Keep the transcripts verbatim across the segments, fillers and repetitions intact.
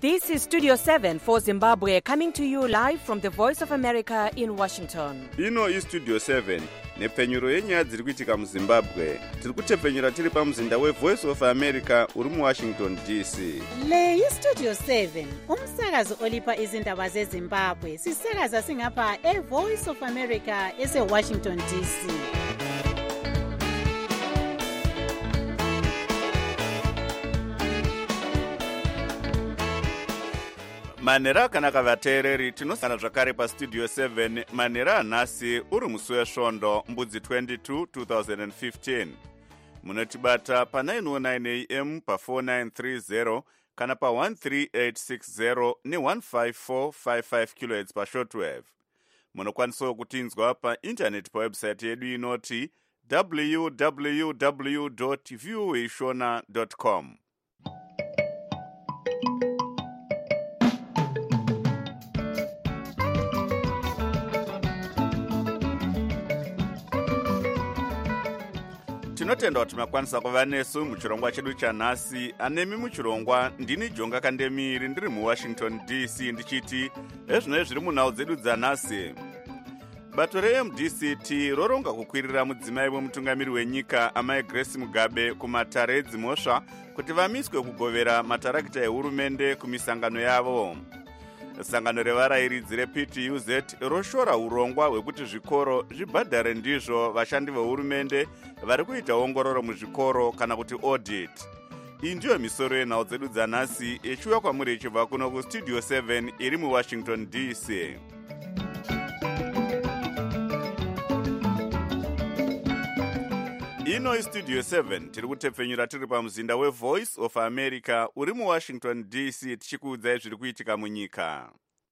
This is Studio seven for Zimbabwe, coming to you live from the Voice of America in Washington. Ino is Studio seven, nepfenyuro yenyaya dziri kuitika muZimbabwe. Tiri kutepfenyura tiri pamuzinda weVoice of America uri muWashington D C. Le yi Studio seven, umsakazo olipa izindaba zeZimbabwe. Sisakaza singapha eVoice of America eseWashington D C. Manera akanaka vateereri, tinosangana zvakare paStudio seven manera anhasi uri musi wesvondo mbudzi twenty-two twenty fifteen. Munotibata pa nine oh nine a m pa four nine three zero kana pa one three eight six zero ne one five four five five kilohertz pa shortwave. Munokwanisawo kutinzwa pa internet pa website yedu inoti w w w dot voa shona dot com. Tinotenda kuti makwanisa kuva nesu muchirongwa chedu chanhasi. Anemi muchirongwa ndini Jonga Kandemiri ndiri muWashington D C ndichiti ezvinoi zviri munhau dzedu dzanhasi. Bato reM D C T roronga kukwirira mudzimai wemutungamiri wenyika amai Grace Mugabe kumatare edzimhosva kuti vamiswe kugovera matarakita ehurumende kumisangano yavo. Sangano revarairidzi reP T U Z roshora urongwa hwekuti zvikoro zvibhadhare ndizvo vashandi vehurumende vari kuita ongororo muzvikoro kana kuti audit. Iyi ndiyo misoro yenhau dzedu dzanhasi ichiuya kwamuri ichibva kuno kuStudio seven iri muWashington D C. Ino iStudio seven tiri kutepfenyura tiri pamuzinda weVoice of America uri muWashington D C tichikuudzai zviri kuitika munyika.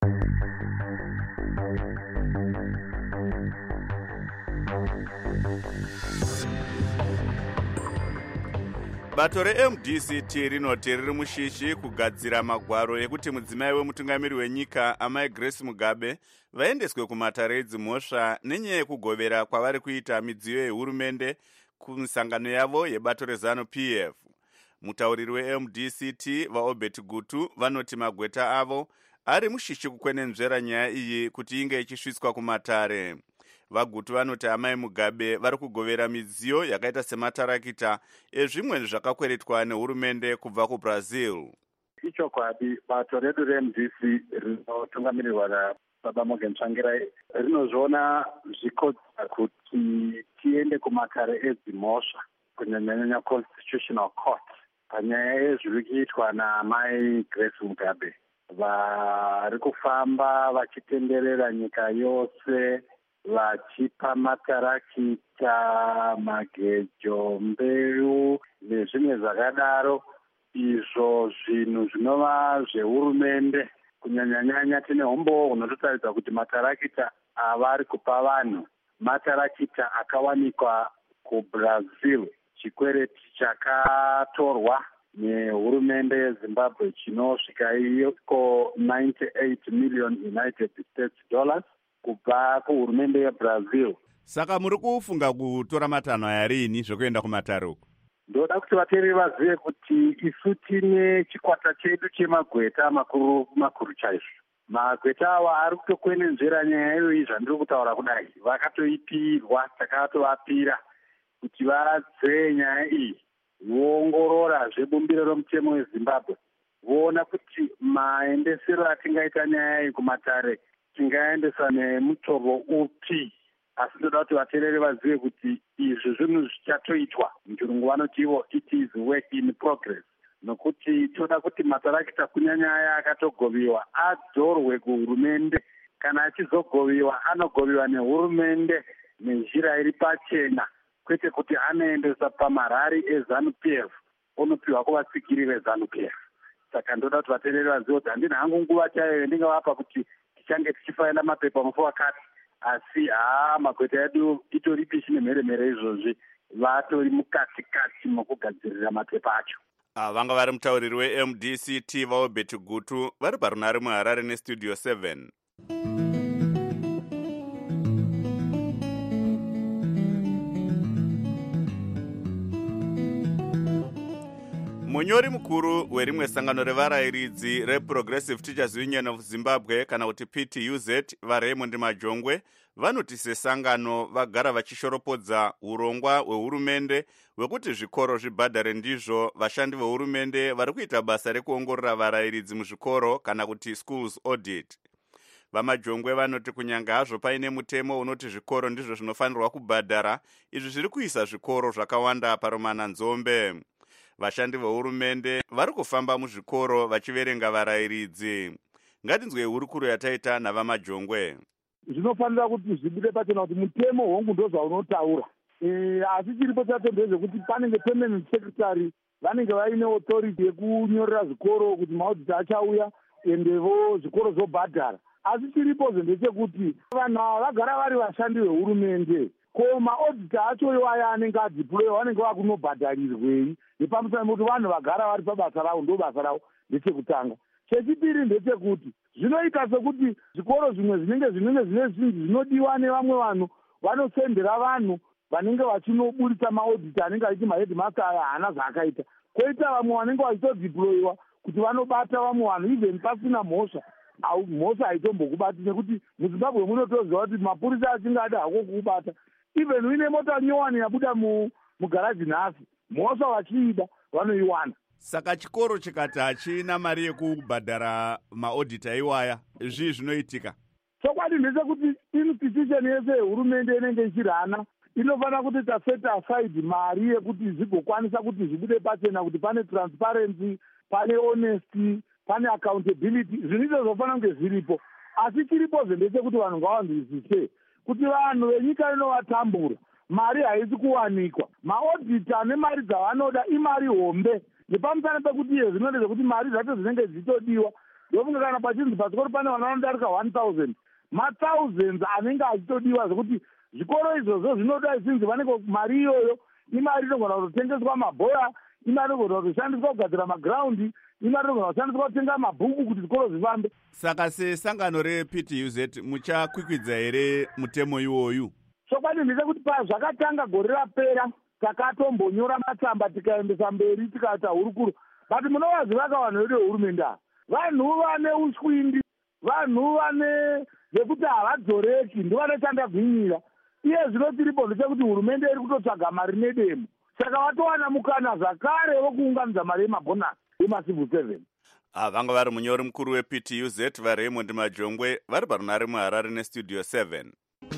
Bato reM D C T rinoti riri mushishi kugadzira magwaro ekuti mudzimai wemutungamiri wenyika amai Grace Mugabe vaendeswe kumatare edzimhosva nenyaya yekugovera kwavari kuita midziyo yehurumende kumisangano yavo yebato rezanu P F. Mutauriri weM D C T vaObert Gutu vanoti magweta avo ari mushishi kukwenenzvera nyaya iyi kuti inge ichisvitswa kumatare. Vagutu vanoti amai Mugabe vari kugovera midziyo yakaita sematarakita ezvimwe zvakakweretwa nehurumende kubva kuBrazil. Ichokwadi bato redu reM D C rinotungamirirwa naBaba Morgan Tsvangirai rinozviona zvikodzera kuti tiende kumatare edzimhosva kunyanyanyanya Constitutional Court panyaya yezviri kuitwa naamai Grace Mugabe. Vari kufamba vachitenderera nyika yose vachipa matarakita, magejo, mbeu nezvimwe zvakadaro, izvo zvinhu zvinova zvehurumende. Kunyanyanyanya tine umbowo hunototaridza kuti matarakita avari kupa vanhu matarakita akawanikwa kuBrazil, chikwereti chakatorwa nehurumende yeZimbabwe chinosvika iyoko ninety-eight million United States dollars kubva kuhurumende yeBrazil. Saka muri kufunga kutora matanho aya rini zvokuenda kumatare uku? Ndoda kuti vateereri vazive kuti isu tine chikwata chedu chemagweta makuru makuru chaizvo. Magweta ava ari kutokwenenzvera nyaya iyoyi zvandiri kutaura kudai. Vakatoipirwa, takatovapira kuti vadzeye nyaya iyi, voongorora zvebumbiro romutemo weZimbabwe, voona kuti maendesero atingaita nyaya iyi kumatare tingaendesa nemutovo upi. Asi ndoda kuti vateereri vazive kuti izvi zvinhu zvichatoitwa. Muchirungu vanoti ivo it is work in progress. Nokuti toda kuti matarakita kunyanya aya akatogoviwa adzorwe kuhurumende. Kana achizogoviwa anogoviwa nehurumende nenjira iri pachena, kwete kuti anoendesa pamarari ezanu P F onopiwa kuvatsikiri vezanu P F. Saka ndoda kuti vateereri vazive kuti handina hangu nguva chayo ndingavapa kuti tichange tichifaila mapepa mufu wakati, asi haa magweta edu itori pishi nemheremhere izvozvi, vatori mukati kati mukugadzirira mapepa acho. Ah, vanga vari mutauriri weM D C T vaObert Gutu vari parunare muHarare neStudio seven. munyori mukuru werimwe sangano revarayiridzi reProgressive Teachers Union of Zimbabwe kana kuti P T U Z vaRaymond Majongwe vanoti sesangano vagara vachishoropodza urongwa hwehurumende hwekuti zvikoro zvibhadhare ndizvo vashandi vehurumende vari kuita basa rekuongorora varayiridzi muzvikoro kana kuti schools audit. VaMajongwe vanoti kunyanga hazvo paine mutemo unoti zvikoro ndizvo zvinofanirwa kubhadhara, izvi zviri kuisa zvikoro zvakawanda paromana nzombe. Vashandi vehurumende vari kufamba muzvikoro vachiverenga varayiridzi. Ngatinzwe hurukuro yataita navaMajongwe. Zvinofanira kuti zvibude pachena kuti mutemo hongu ndozva unotaura. E, asi chiripo chacho ndezvekuti panenge permanent secretary vanenge vaine authority yekunyorera zvikoro kuti maudita achauya endevo zvikoro zvobhadhara. Asi chiripo ndechekuti vanhu ava vagara vari vashandi vehurumende. Ko maodita acho iwaya anenge adeployiwa vanenge vakunobhadharirwei nepamusana kuti vanhu vagara vari pabasa ravo ndo basa ravo ndechekutanga. Chechipiri ndechekuti zvinoita sekuti zvikoro zvimwe zvinenge zvinenge zvine zvinhu zvinodiwa nevamwe vanhu vanosendera vanhu vanenge vachinoburitsa maodita anenge achiti mahedmaster aya haana zvaakaita. Koita vamwe vanenge vachitodeployiwa kuti vanobata vamwe vanhu even pasina mhosva. Mhosva haitombokubati nekuti muZimbabwe munotoziva kuti mapurisa achinge ada hako kukubata even uine mota nyowani yabuda mugaraji nhasi mhosva vachiida vanoiwana. Saka chikoro chikati hachina mari yekubhadhara maodita iwaya, zvii zvinoitika? Chokwadi ndechekuti institution yese yehurumende inenge ichirana inofanira kuti taset aside mari yekuti zvigokwanisa kuti zvibude pachena kuti pane transparency, pane honesty, pane accountability, zvinhu zvofanira kunge zviripo. Asi chiripo ndechekuti vanhu ngavanzwisise kuti vanhu venyika inovatambura, mari haisi kuwanikwa. Maodita nemari dzavanoda imari hombe. Nepamusana pekuti iye zvinode zvekuti mari dzacho dzinenge dzichitodiwa. Ndofunga kana pachinzi pasikoro pane vana vanodarika one thousand, mathousands anenge achitodiwa zvekuti zvikoro izvozvo zvinoda isinzi vanenge mari iyoyo imari inogona kutotengeswa mabhora, imari inogona kutoshandiswa kugadzira magiraundi, imari inogona kushandiswa kutenga mabhuku kuti zvikoro zvifambe. Saka sesangano reP T U Z muchakwikwidza here mutemo iwoyu? Chokwadi ndechekuti pazvakatanga gore rapera takatombonyora matsamba tikaendesa mberi tikata hurukuro but munovazivaka vanhu vedu vehurumende ava vanhu vane uswindi, vanhu vane zvekuti havadzoreki, ndivanochanda gwinyira. Iye zvino tiripo ndechekuti hurumende iri kutotsvaga mari nedemo, saka vatowana mukana zvakare wokuunganidza mari yemabhonasi yemacivil seven. Vanga vari munyori mukuru weP T U Z vaRaymond Majongwe vari parunare muHarare nestudio seven.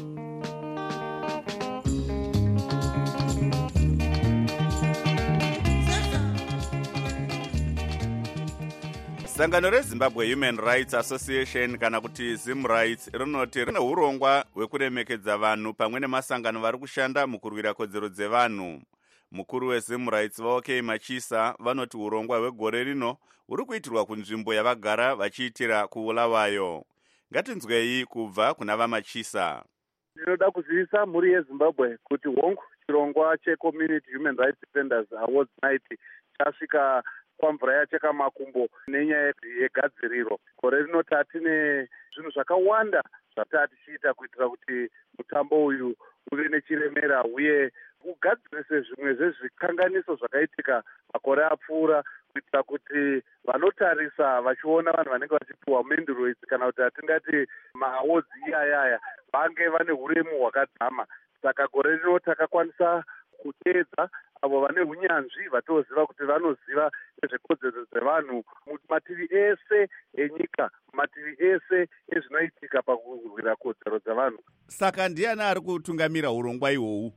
Sangano reZimbabwe Human Rights Association kana kuti ZimRights rinoti rine urongwa hwekuremekedza vanhu pamwe nemasangano vari kushanda mukurwira kodzero dzevanhu. Mukuru weZimRights vaOK Machisa vanoti urongwa hwegore rino huri kuitirwa kunzvimbo yavagara vachiitira kuulawayo. Ngatinzwei kubva kuna vaMachisa. Ndinoda kuzivisa mhuri yeZimbabwe kuti hongu chirongwa cheCommunity Human Rights Defenders Awards Night chasvika kwamvura yacheka makumbo nenyaya yegadziriro. Gore rino tatine zvinhu zvakawanda zvatati tichiita kuitira kuti mutambo uyu uve nechiremera uye ugadzirise zvimwe zvezvikanganiso zvakaitika makore apfuura kuitira kuti vanotarisa vachiona vanhu vanenge vachipiwa mendoroids kana kuti atingati maawards iyayaya vange vane uremu hwakadzama. Saka gore rino takakwanisa kuteedza avo vane unyanzvi vatoziva kuti vanoziva nezvekodzero dzevanhu mumativi ese enyika, mumativi ese ezvinoitika pakurwira kodzero dzevanhu. Saka ndiani ari kutungamira urongwa ihwohwu?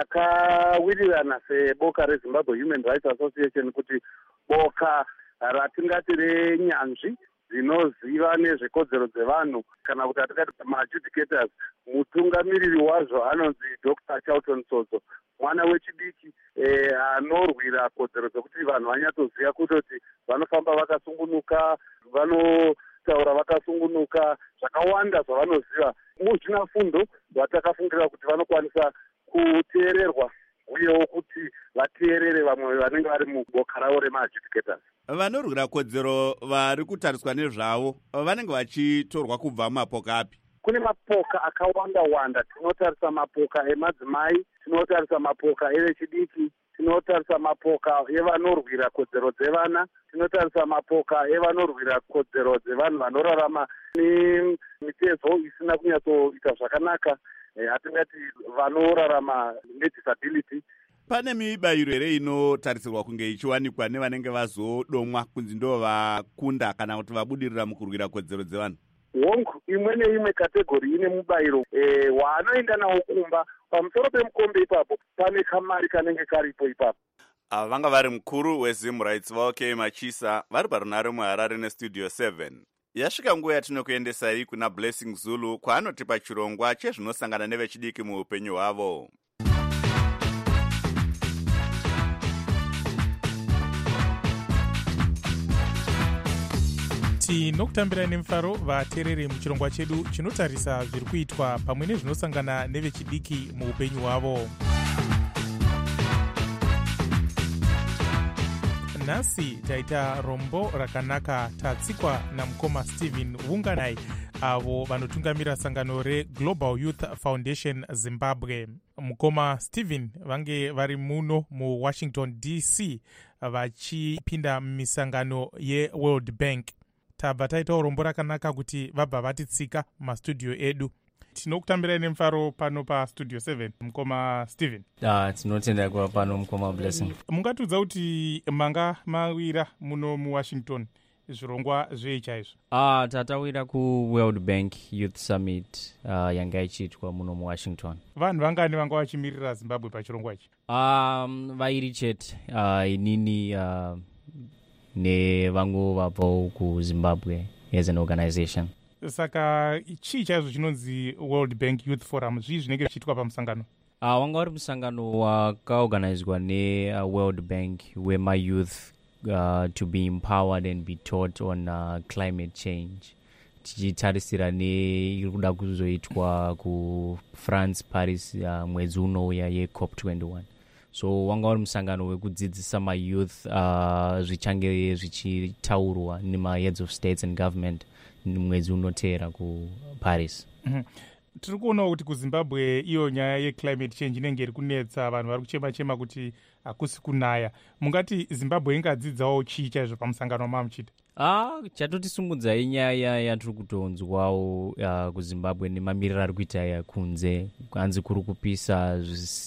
Takawirirana seboka reZimbabwe Human Rights Association kuti boka ratingati renyanzvi dzinoziva nezvekodzero dzevanhu kana kuti atikati maadjudicators, mutungamiriri wazvo anonzi Doctor Charlton Sodzo, mwana wechidiki eh, anorwira kodzero dzekuti vanhu vanyatsoziva kutoti vanofamba vakasungunuka, vanotaura vakasungunuka, zvakawanda zvavanoziva. Muzvina fundo vatakafungira kuti vanokwanisa kuteererwa uyewo kuti vateerere vamwe vanenge vari muboka ravo remaadjudicators. Vanorwira kodzero vari kutariswa nezvavo vanenge vachitorwa kubva mumapoka api? Kune mapoka akawanda wanda. Tinotarisa mapoka emadzimai, tinotarisa mapoka evechidiki, tinotarisa mapoka evanorwira kodzero dzevana, tinotarisa mapoka evanorwira kodzero dzevanhu vanorarama nemitezo isina kunyatsoita zvakanaka, hatingati vanorarama nedisability. Pane mibayiro here inotarisirwa kunge ichiwanikwa nevanenge vazodomwa kunzi ndo vakunda kana kuti vabudirira mukurwira kodzero dzevanhu? Hongu imwe neimwe kategori ine mubayiro e, waanoenda nawo kumba. Pamusoro pemukombe ipapo pane kamari kanenge karipo ipapo. Ava vanga vari mukuru weZim Rights Vauke Machisa vari parunare muHarare nestudio seven. Yasvika nguva yatinokuendesai kuna Blessing Zulu kwaanotipa chirongwa chezvinosangana nevechidiki muupenyu hwavo. tinokutambira nemufaro vateereri muchirongwa chedu chinotarisa zviri kuitwa pamwe nezvinosangana nevechidiki muupenyu hwavo. Nhasi taita rombo rakanaka tatsikwa namukoma Stephen Wunganai avo vanotungamira sangano reGlobal Youth Foundation Zimbabwe. Mukoma Stephen vange vari muno muWashington D C vachipinda misangano yeWorld Bank. Tabva taita urombo rakanaka kuti vabva vatitsika mastudio edu. Tinokutambirai nemufaro pano pastudio seven, mukoma Stephen. Ah, tinotenda kuva pano mukoma Blessing. Mungatudza kuti manga mawira muno muWashington zvirongwa zvei chaizvo? Ah, tatawira ku World Bank Youth Summit uh, yanga ichiitwa muno muWashington. Vanhu vangani vanga vachimirira Zimbabwe pachirongwa ichi? Um, vairi chete, uh, inini uh, nevamwe vabvawo kuZimbabwe as an organization. Saka chii chaizvo chinonzi World Bank Youth Forum? Zvii zvinenge zvichiitwa pamusangano? Uh, wanga uri musangano wakaorganizwa neWorld Bank wemayouth uh, to be empowered and be taught on uh, climate change. Tichitarisira neiri kuda kuzoitwa kuFrance Paris uh, mwedzi unouya yeCOP twenty-one. So wanga uri musangano wekudzidzisa mayouth uh, zvichange zvichitaurwa nemaheads of states and government mwedzi unoteera kuParis. Mm-hmm. Tiri kuonawo kuti kuZimbabwe iyo nyaya yeclimate change inenge iri kunetsa, vanhu vari kuchema-chema kuti hakusi kunaya. Mungati Zimbabwe ingadzidzawo chii chaizvo pamusangano mamuchita? Ah, chatotisimudza inyaya yatiri kutonzwawo uh, kuZimbabwe nemamiriro ari kuita kunze, hanzi kuri kupisa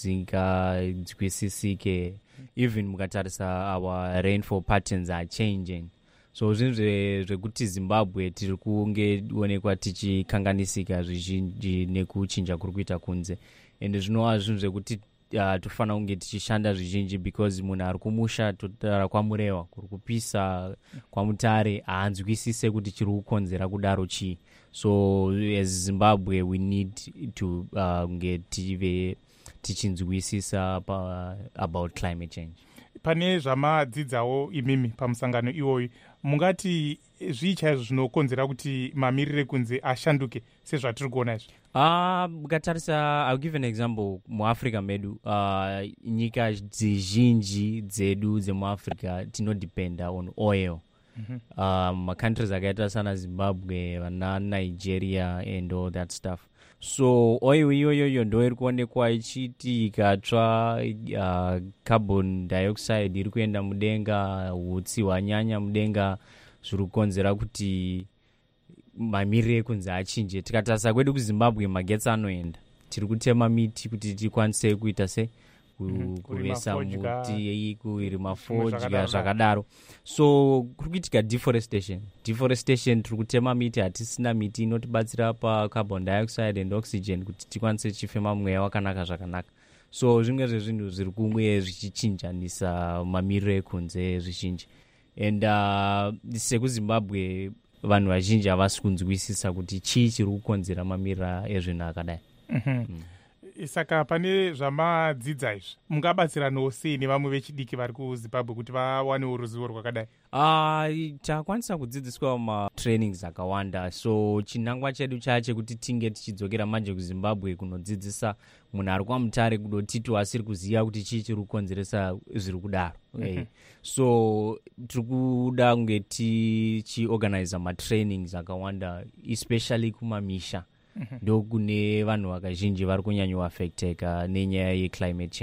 zvisinganzwisisike. Even mukatarisa our rainfall patterns are changing. So zvinhu zvekuti Zimbabwe tiri kunge onekwa tichikanganisika zvizhinji nekuchinja kuri kuita kunze. Ende zvinova zvinhu zvekuti uh, tofanira kunge tichishanda zvizhinji because munhu ari kumusha totaura kwamurehwa kuri kupisa kwamutare haanzwisise kuti chiri kukonzera kudaro chii. So as Zimbabwe we need to kunge uh, tive tichinzwisisa uh, about climate change. Pane zvamadzidzawo imimi pamusangano iwoyu, mungati zvii chaizvo zvinokonzera kuti mamirire kunze ashanduke sezvatiri kuona izvi? Ah, mukatarisa, I'll give an example. MuAfrica medu, uh, nyika dzizhinji dzedu dzemuAfrica tinodependa on oil. Mm-hmm. Um, countries akaita sana Zimbabwe, vana Nigeria and all that stuff. So oil iyoyo ndo iri kuonekwa ichiti ikatsva uh, carbon dioxide iri kuenda mudenga, utsi hwanyanya mudenga, zviri kukonzera kuti mamirire ekunze achinje. Tikatarisa kwedu kuZimbabwe magetsi anoenda, tiri kutema miti kuti tikwanise kuita se kuvesa muti, kurima fodya zvakadaro. So kuri kuitika deforestation. Deforestation tiri kutema miti, hatisina miti inotibatsira pa carbon dioxide and oxygen kuti tikwanise chifema mweya wakanaka zvakanaka. So zvimwe zvezvinhu zviri kumwe zvichichinjanisa mamiriro ekunze zvizhinji. And uh, sekuZimbabwe vanhu vazhinji havasi kunzwisisa kuti chii chiri kukonzera mamiriro ezvinhu akadai. Mm-hmm. Mm. Saka pane zvamadzidza izvi, mungabatsiranawo sei nevamwe vechidiki vari kuZimbabwe kuti vawanewo ruzivo rwakadai? Ah, uh, takwanisa kudzidziswa matrainings akawanda. So chinangwa chedu chache kuti tinge tichidzokera manje kuZimbabwe kunodzidzisa munhu ari kwamutare kudotiti asiri kuziva kuti chii chiri kukonzeresa zviri kudaro. Mm-hmm. So tiri kuda kunge tichiorganiza matrainings akawanda especially kumamisha. Mm-hmm. Ndo kune vanhu vakazhinji vari kunyanya affecteka nenyaya yeclimate change.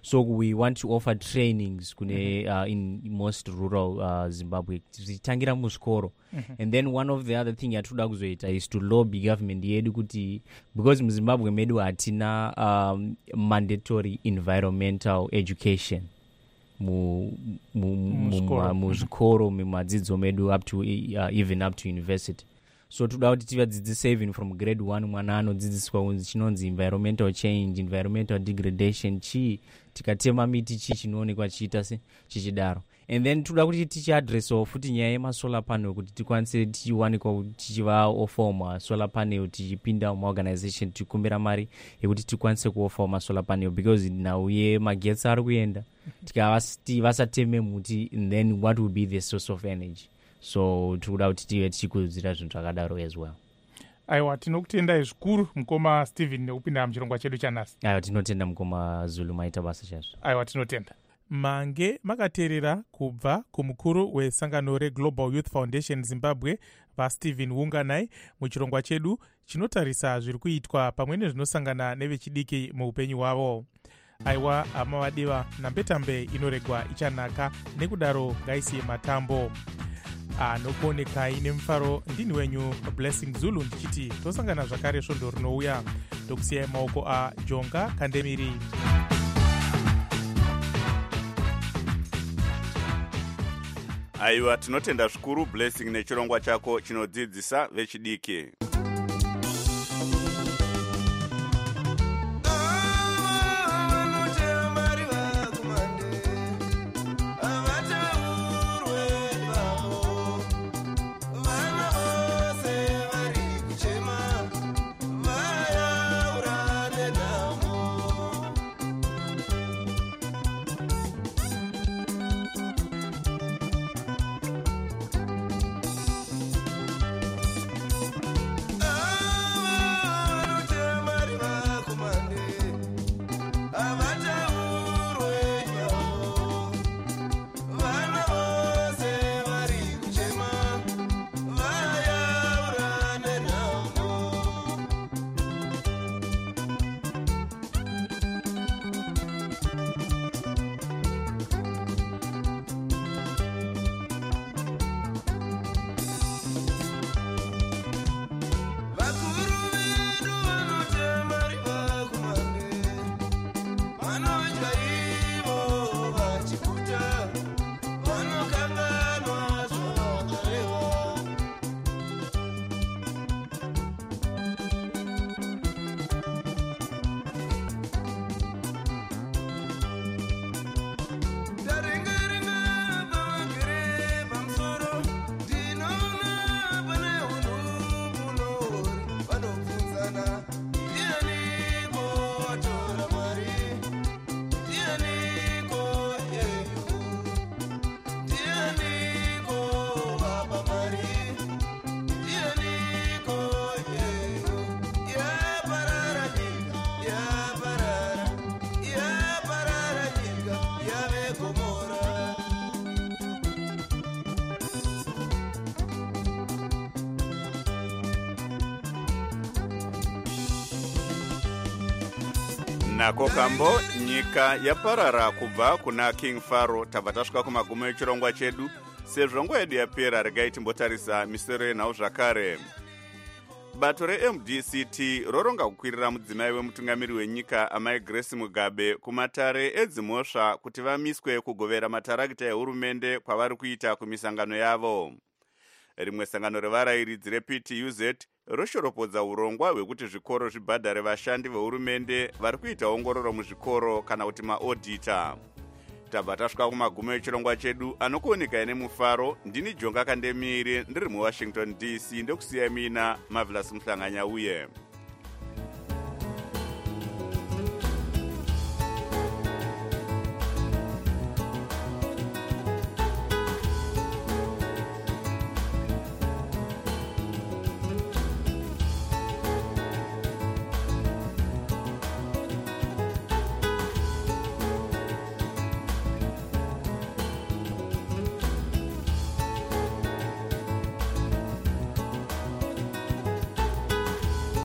So we want to offer trainings kune, uh, in most rural uh, Zimbabwe. Titangira muskoro. And then one of the other thing yatuda kuzoita is to lobby government yedu kuti, because muzimbabwe medu hatina um, mandatory environmental education mu muzvikoro mumadzidzo medu up to uh, even up to university. So toda kuti tivadzidzise even from grade one mwana anodzidziswa kunzi chinonzi environmental change, environmental degradation, chi tikatema miti chi chinoonekwa chiita se chichidaro. And then toda kuti tichiadressawo futi nyaya yemasolar panel kuti tikwanise tichiwanikwa tichiva offer solar panel tichipinda mumaorganization tikumbira mari yekuti tikwanise kuoffer masolar panel, because nauye magetsi ari kuenda tikavasti vasateme muti, and then what will be the source of energy. So toda kuti tive tichikurudzira zvinhu zvakadaro as well. Aiwa, tinokutendai zvikuru mukoma Stephen nekupinda muchirongwa chedu chanhasi. Aiwa, tinotenda mukoma Zulu, maita basa chazvo. Aiwa, tinotenda. Mange makateerera kubva kumukuru wesangano reGlobal Youth Foundation Zimbabwe vaStephen Wunganai muchirongwa chedu chinotarisa zviri kuitwa pamwe nezvinosangana nevechidiki muupenyu hwavo. Aiwa, hama vadiwa, nambetambe inoregwa ichanaka, nekudaro ngaisiye matambo. Anokuonekai nemufaro, ndini wenyu Blessing Zulu ndichiti tosangana zvakare svondo rinouya. Ndokusiyai maoko aJonga Kandemiri. Aiwa, tinotenda zvikuru Blessing nechirongwa chako chinodzidzisa vechidiki. Nako kambo nyika yaparara kubva kuna King Pharaoh. Tabva tasvika kumagumo echirongwa chedu, sezvo nguva yedu yapera regai timbotarisa misoro yenhau zvakare. Bato reM D C T roronga kukwirira mudzimai wemutungamiri wenyika amai Grace Mugabe kumatare edzimhosva kuti vamiswe kugovera matarakita ehurumende kwavari kuita kumisangano yavo. Rimwe sangano revarairidzi reP T U Z roshoropodza urongwa hwekuti zvikoro zvibhadhare vashandi vehurumende vari kuita ongororo muzvikoro kana kuti maodhita. Tabva tasvika kumagumo echirongwa chedu, anokuonekai nemufaro. Ndini Jonga Kandemiri, ndiri muWashington D C, ndokusiyai mina Marvelous Muhlanganya uye